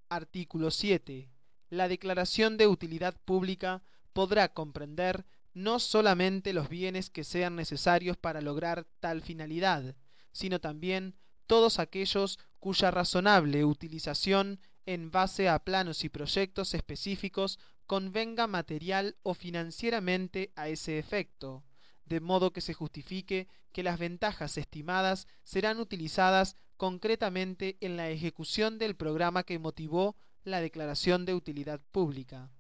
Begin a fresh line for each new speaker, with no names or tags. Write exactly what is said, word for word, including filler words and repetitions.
Artículo siete. La declaración de utilidad pública podrá comprender no solamente los bienes que sean necesarios para lograr tal finalidad, sino también todos aquellos cuya razonable utilización en base a planos y proyectos específicos convenga material o financieramente a ese efecto, de modo que se justifique que las ventajas estimadas serán utilizadas concretamente en la ejecución del programa que motivó la declaración de utilidad pública.